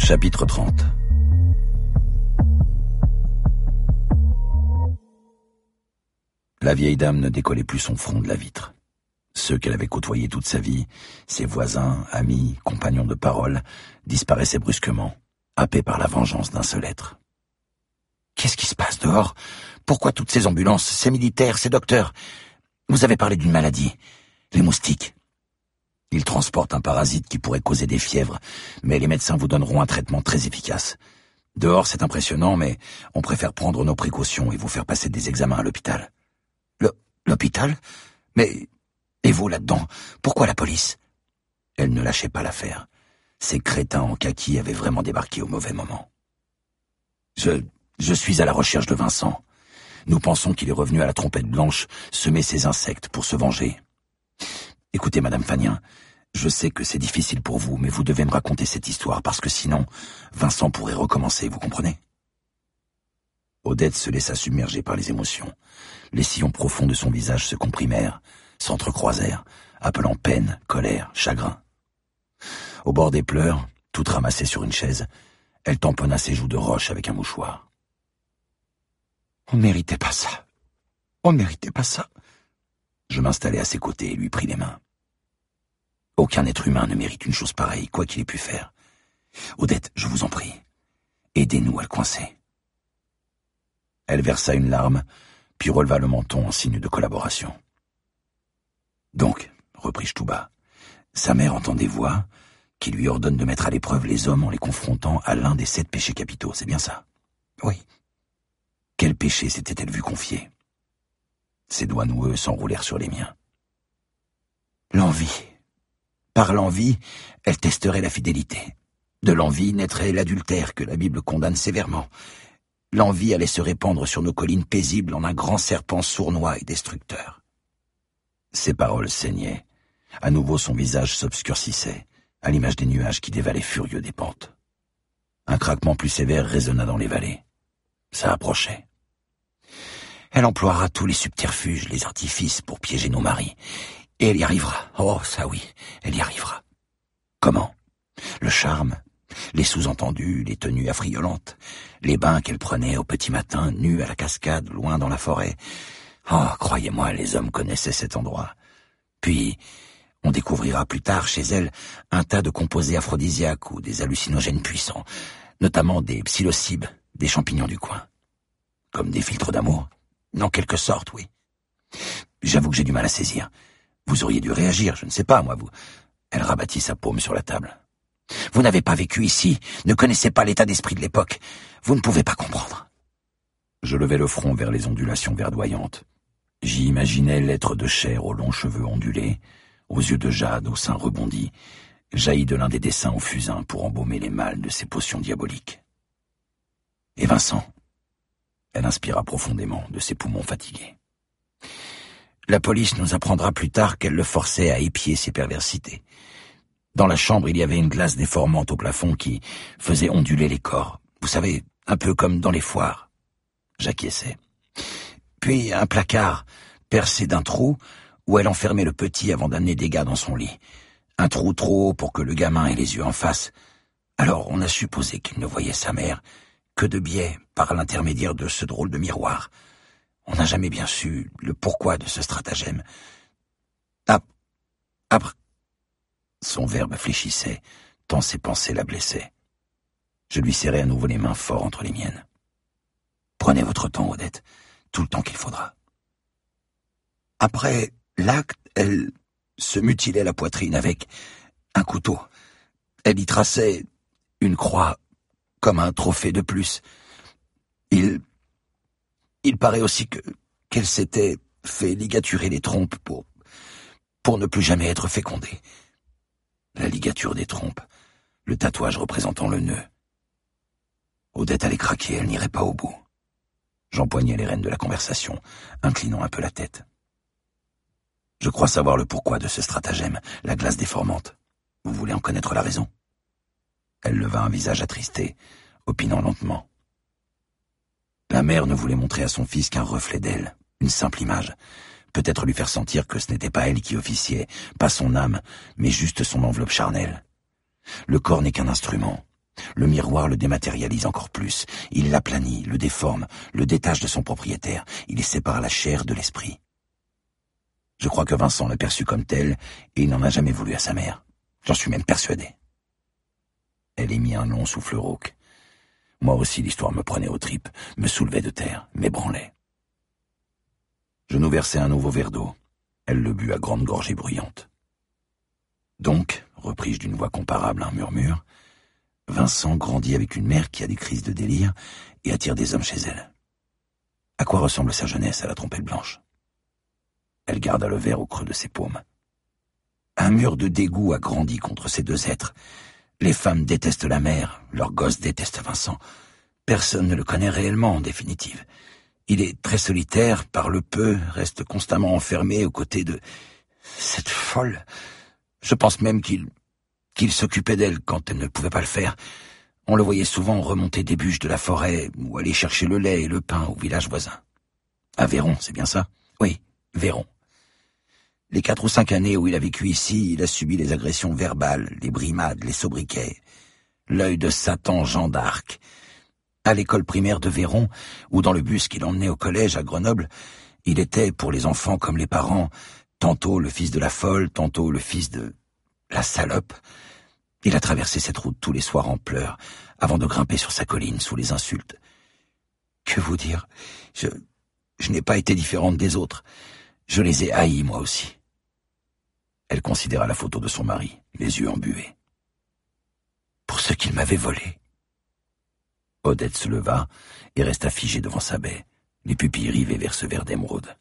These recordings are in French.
Chapitre 30. La vieille dame ne décollait plus son front de la vitre. Ceux qu'elle avait côtoyés toute sa vie, ses voisins, amis, compagnons de parole, disparaissaient brusquement, happés par la vengeance d'un seul être. Qu'est-ce qui se passe dehors? Pourquoi toutes ces ambulances, ces militaires, ces docteurs? Vous avez parlé d'une maladie, les moustiques. Ils transportent un parasite qui pourrait causer des fièvres, mais les médecins vous donneront un traitement très efficace. Dehors, c'est impressionnant, mais on préfère prendre nos précautions et vous faire passer des examens à l'hôpital. L'hôpital? Mais... Et vous là-dedans? Pourquoi la police? Elle ne lâchait pas l'affaire. Ces crétins en kaki avaient vraiment débarqué au mauvais moment. Je suis à la recherche de Vincent. Nous pensons qu'il est revenu à la trompette blanche semer ses insectes pour se venger. Écoutez, Madame Fagnin, je sais que c'est difficile pour vous, mais vous devez me raconter cette histoire, parce que sinon, Vincent pourrait recommencer, vous comprenez? Odette se laissa submerger par les émotions. Les sillons profonds de son visage se comprimèrent, s'entrecroisèrent, appelant peine, colère, chagrin. Au bord des pleurs, toute ramassée sur une chaise, elle tamponna ses joues de roche avec un mouchoir. On ne méritait pas ça. On ne méritait pas ça. Je m'installai à ses côtés et lui pris les mains. Aucun être humain ne mérite une chose pareille, quoi qu'il ait pu faire. Odette, je vous en prie, aidez-nous à le coincer. Elle versa une larme, puis releva le menton en signe de collaboration. Donc, repris-je tout bas, sa mère entend des voix qui lui ordonnent de mettre à l'épreuve les hommes en les confrontant à l'un des 7 péchés capitaux, c'est bien ça? Oui. Quel péché s'était-elle vue confier? Ses doigts noueux s'enroulèrent sur les miens. L'envie. Par l'envie, elle testerait la fidélité. De l'envie naîtrait l'adultère que la Bible condamne sévèrement. L'envie allait se répandre sur nos collines paisibles en un grand serpent sournois et destructeur. Ses paroles saignaient. À nouveau son visage s'obscurcissait, à l'image des nuages qui dévalaient furieux des pentes. Un craquement plus sévère résonna dans les vallées. Ça approchait. Elle emploiera tous les subterfuges, les artifices pour piéger nos maris. Et elle y arrivera. Oh, ça oui, elle y arrivera. Comment? Le charme, les sous-entendus, les tenues affriolantes, les bains qu'elle prenait au petit matin, nus à la cascade, loin dans la forêt. Oh, croyez-moi, les hommes connaissaient cet endroit. Puis, on découvrira plus tard chez elle un tas de composés aphrodisiaques ou des hallucinogènes puissants, notamment des psilocybes, des champignons du coin. Comme des filtres d'amour? En quelque sorte, oui. J'avoue que j'ai du mal à saisir. Vous auriez dû réagir, je ne sais pas, moi, vous... Elle rabattit sa paume sur la table. Vous n'avez pas vécu ici, ne connaissez pas l'état d'esprit de l'époque. Vous ne pouvez pas comprendre. Je levai le front vers les ondulations verdoyantes. J'y imaginais l'être de chair aux longs cheveux ondulés, aux yeux de jade, aux seins rebondis, jailli de l'un des dessins au fusain pour embaumer les mâles de ces potions diaboliques. Et Vincent? Elle inspira profondément de ses poumons fatigués. La police nous apprendra plus tard qu'elle le forçait à épier ses perversités. Dans la chambre, il y avait une glace déformante au plafond qui faisait onduler les corps. Vous savez, un peu comme dans les foires. J'acquiesçais. Puis un placard percé d'un trou où elle enfermait le petit avant d'amener des gars dans son lit. Un trou trop haut pour que le gamin ait les yeux en face. Alors on a supposé qu'il ne voyait sa mère que de biais par l'intermédiaire de ce drôle de miroir. On n'a jamais bien su le pourquoi de ce stratagème. Après... Son verbe fléchissait, tant ses pensées la blessaient. Je lui serrai à nouveau les mains fort entre les miennes. Prenez votre temps, Odette, tout le temps qu'il faudra. Après l'acte, elle se mutilait la poitrine avec un couteau. Elle y traçait une croix, comme un trophée de plus. Il paraît aussi qu'elle s'était fait ligaturer les trompes pour ne plus jamais être fécondée. La ligature des trompes, le tatouage représentant le nœud. Odette allait craquer, elle n'irait pas au bout. J'empoignai les rênes de la conversation, inclinant un peu la tête. Je crois savoir le pourquoi de ce stratagème, la glace déformante. Vous voulez en connaître la raison? Elle leva un visage attristé, opinant lentement. La mère ne voulait montrer à son fils qu'un reflet d'elle, une simple image. Peut-être lui faire sentir que ce n'était pas elle qui officiait, pas son âme, mais juste son enveloppe charnelle. Le corps n'est qu'un instrument. Le miroir le dématérialise encore plus. Il l'aplanit, le déforme, le détache de son propriétaire. Il y sépare la chair de l'esprit. Je crois que Vincent l'a perçu comme tel, et il n'en a jamais voulu à sa mère. J'en suis même persuadé. Elle émit un long souffle rauque. Moi aussi, l'histoire me prenait aux tripes, me soulevait de terre, m'ébranlait. Je nous versai un nouveau verre d'eau. Elle le but à grandes gorgées bruyantes. Donc, repris-je d'une voix comparable à un murmure, Vincent grandit avec une mère qui a des crises de délire et attire des hommes chez elle. À quoi ressemble sa jeunesse à la trompette blanche? Elle garda le verre au creux de ses paumes. Un mur de dégoût a grandi contre ces deux êtres. Les femmes détestent la mère, leurs gosses détestent Vincent. Personne ne le connaît réellement, en définitive. Il est très solitaire, parle peu, reste constamment enfermé aux côtés de cette folle. Je pense même qu'il s'occupait d'elle quand elle ne pouvait pas le faire. On le voyait souvent remonter des bûches de la forêt ou aller chercher le lait et le pain au village voisin. À Véron, c'est bien ça? Oui, Véron. Les 4 ou 5 années où il a vécu ici, il a subi les agressions verbales, les brimades, les sobriquets. L'œil de Satan Jean d'Arc. À l'école primaire de Véron, ou dans le bus qui l'emmenait au collège à Grenoble, il était, pour les enfants comme les parents, tantôt le fils de la folle, tantôt le fils de la salope. Il a traversé cette route tous les soirs en pleurs, avant de grimper sur sa colline sous les insultes. Que vous dire? Je n'ai pas été différente des autres. Je les ai haïs, moi aussi. Elle considéra la photo de son mari, les yeux embués. Pour ce qu'il m'avait volé. Odette se leva et resta figée devant sa baie, les pupilles rivées vers ce verre d'émeraude.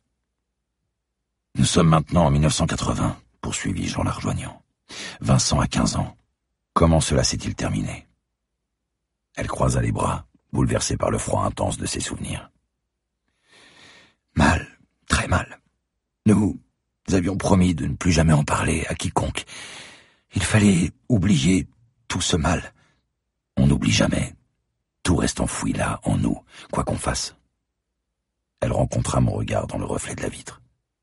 Nous sommes maintenant en 1980, poursuivis-je en la rejoignant. Vincent a 15 ans. Comment cela s'est-il terminé? Elle croisa les bras, bouleversée par le froid intense de ses souvenirs. Mal, très mal. Nous avions promis de ne plus jamais en parler à quiconque. Il fallait oublier tout ce mal. On n'oublie jamais. Tout reste enfoui là, en nous, quoi qu'on fasse. Elle rencontra mon regard dans le reflet de la vitre.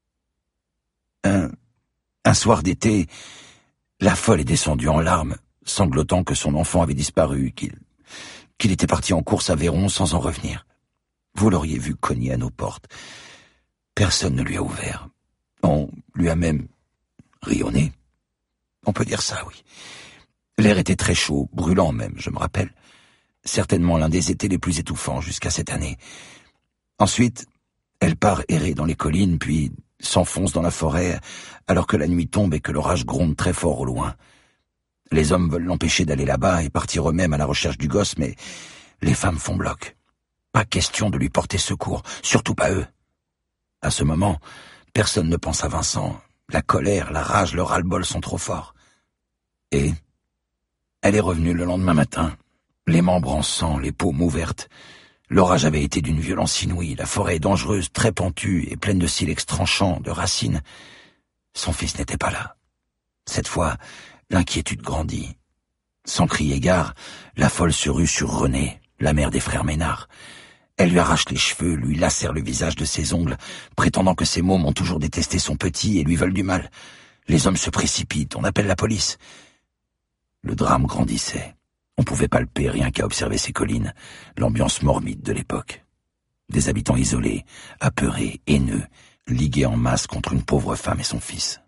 Un soir d'été, la folle est descendue en larmes, sanglotant que son enfant avait disparu, qu'il était parti en course à Véron sans en revenir. Vous l'auriez vu cogner à nos portes. Personne ne lui a ouvert. On lui a même ri au nez. On peut dire ça, oui. L'air était très chaud, brûlant même, je me rappelle. Certainement l'un des étés les plus étouffants jusqu'à cette année. Ensuite, elle part errer dans les collines, puis s'enfonce dans la forêt, alors que la nuit tombe et que l'orage gronde très fort au loin. Les hommes veulent l'empêcher d'aller là-bas et partir eux-mêmes à la recherche du gosse, mais les femmes font bloc. Pas question de lui porter secours, surtout pas eux. À ce moment, personne ne pense à Vincent. La colère, la rage, le ras-le-bol sont trop forts. Et elle est revenue le lendemain matin, les membres en sang, les paumes ouvertes. L'orage avait été d'une violence inouïe, la forêt dangereuse, très pentue et pleine de silex tranchants, de racines. Son fils n'était pas là. Cette fois, l'inquiétude grandit. Sans crier gare, la folle se rue sur Renée, la mère des frères Ménard. Elle lui arrache les cheveux, lui lacère le visage de ses ongles, prétendant que ses mômes ont toujours détesté son petit et lui veulent du mal. Les hommes se précipitent, on appelle la police. Le drame grandissait. On pouvait palper rien qu'à observer ces collines, l'ambiance morbide de l'époque. Des habitants isolés, apeurés, haineux, ligués en masse contre une pauvre femme et son fils.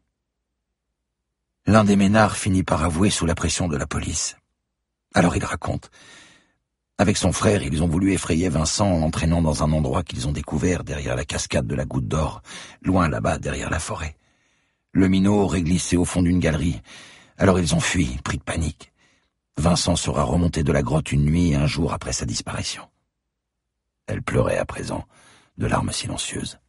L'un des Ménard finit par avouer sous la pression de la police. Alors il raconte. Avec son frère, ils ont voulu effrayer Vincent en l'entraînant dans un endroit qu'ils ont découvert derrière la cascade de la Goutte d'Or, loin là-bas derrière la forêt. Le minot aurait glissé au fond d'une galerie. Alors ils ont fui, pris de panique. Vincent sera remonté de la grotte une nuit et un jour après sa disparition. Elle pleurait à présent, de larmes silencieuses.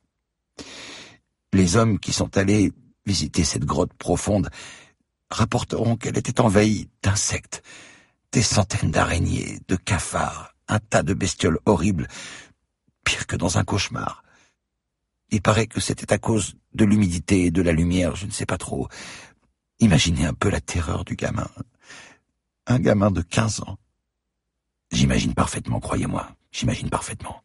Les hommes qui sont allés visiter cette grotte profonde rapporteront qu'elle était envahie d'insectes, des centaines d'araignées, de cafards, un tas de bestioles horribles, pire que dans un cauchemar. Il paraît que c'était à cause de l'humidité et de la lumière, je ne sais pas trop. Imaginez un peu la terreur du gamin. Un gamin de 15 ans. J'imagine parfaitement, croyez-moi, j'imagine parfaitement.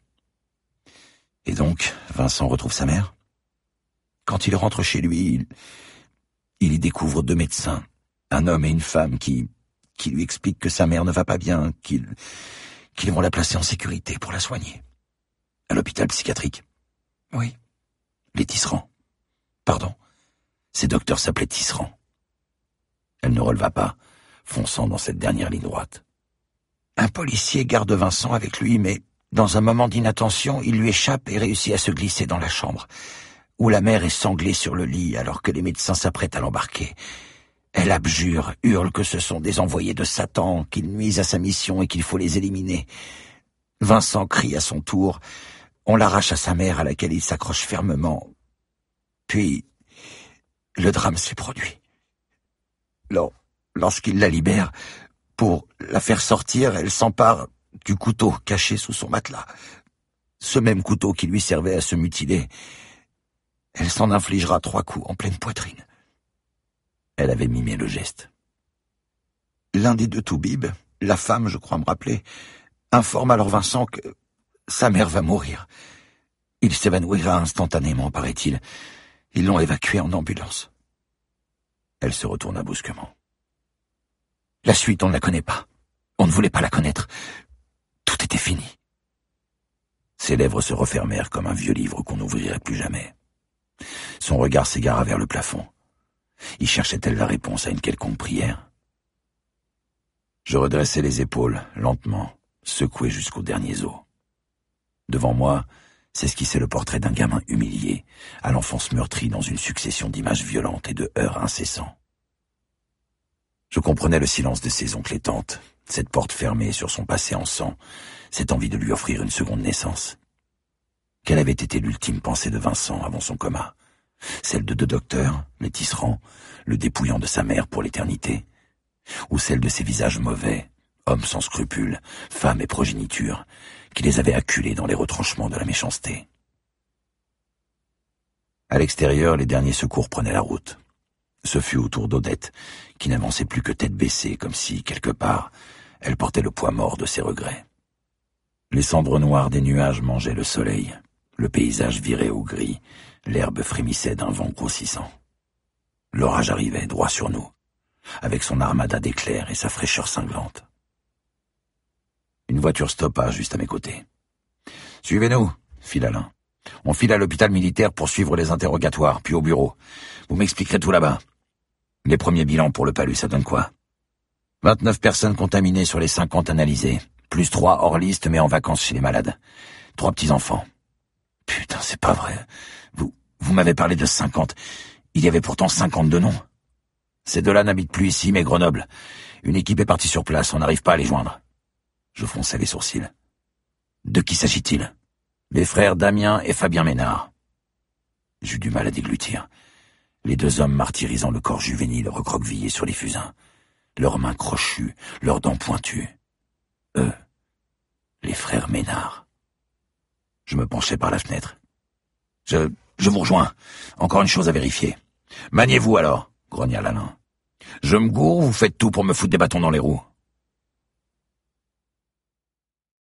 Et donc, Vincent retrouve sa mère. Quand il rentre chez lui, il y découvre 2 médecins, un homme et une femme qui qui lui explique que sa mère ne va pas bien, qu'ils vont la placer en sécurité pour la soigner. À l'hôpital psychiatrique. Oui. Les Tisserands. Pardon. Ces docteurs s'appelaient Tisserands. Elle ne releva pas, fonçant dans cette dernière ligne droite. Un policier garde Vincent avec lui, mais dans un moment d'inattention, il lui échappe et réussit à se glisser dans la chambre, où la mère est sanglée sur le lit alors que les médecins s'apprêtent à l'embarquer. Elle abjure, hurle que ce sont des envoyés de Satan, qu'ils nuisent à sa mission et qu'il faut les éliminer. Vincent crie à son tour. On l'arrache à sa mère à laquelle il s'accroche fermement. Puis, le drame s'est produit. Lorsqu'il la libère, pour la faire sortir, elle s'empare du couteau caché sous son matelas. Ce même couteau qui lui servait à se mutiler. Elle s'en infligera 3 coups en pleine poitrine. Elle avait mimé le geste. L'un des 2 toubibs, la femme, je crois me rappeler, informe alors Vincent que sa mère va mourir. Il s'évanouira instantanément, paraît-il. Ils l'ont évacué en ambulance. Elle se retourna brusquement. La suite, on ne la connaît pas. On ne voulait pas la connaître. Tout était fini. Ses lèvres se refermèrent comme un vieux livre qu'on n'ouvrirait plus jamais. Son regard s'égara vers le plafond. Y cherchait-elle la réponse à une quelconque prière? Je redressai les épaules, lentement, secoué jusqu'aux derniers os. Devant moi, s'esquissait le portrait d'un gamin humilié, à l'enfance meurtrie dans une succession d'images violentes et de heurts incessants. Je comprenais le silence de ses oncles et tantes, cette porte fermée sur son passé en sang, cette envie de lui offrir une seconde naissance. Quelle avait été l'ultime pensée de Vincent avant son coma? Celle de 2 docteurs, les Tisserands, le dépouillant de sa mère pour l'éternité? Ou celle de ces visages mauvais, hommes sans scrupules, femmes et progéniture, qui les avaient acculés dans les retranchements de la méchanceté? À l'extérieur, les derniers secours prenaient la route. Ce fut au tour d'Odette, qui n'avançait plus que tête baissée, comme si, quelque part, elle portait le poids mort de ses regrets. Les cendres noires des nuages mangeaient le soleil, le paysage virait au gris, l'herbe frémissait d'un vent grossissant. L'orage arrivait droit sur nous, avec son armada d'éclairs et sa fraîcheur cinglante. Une voiture stoppa juste à mes côtés. « Suivez-nous », fit l'Alain. « On file à l'hôpital militaire pour suivre les interrogatoires, puis au bureau. Vous m'expliquerez tout là-bas. Les premiers bilans pour le palu, ça donne quoi? 29 personnes contaminées sur les 50 analysées, plus 3 hors liste mais en vacances chez les malades. 3 petits-enfants. Putain, c'est pas vrai. Vous m'avez parlé de 50. Il y avait pourtant 52 noms. Ces 2-là n'habitent plus ici, mais Grenoble. Une équipe est partie sur place, on n'arrive pas à les joindre. Je fronçai les sourcils. De qui s'agit-il? Les frères Damien et Fabien Ménard. J'eus du mal à déglutir. Les 2 hommes martyrisant le corps juvénile recroquevillé sur les fusains. Leurs mains crochues, leurs dents pointues. Eux, les frères Ménard. Je me penchai par la fenêtre. Je vous rejoins. Encore une chose à vérifier. Maniez-vous alors, grogna l'Alain. Je me gourre, vous faites tout pour me foutre des bâtons dans les roues.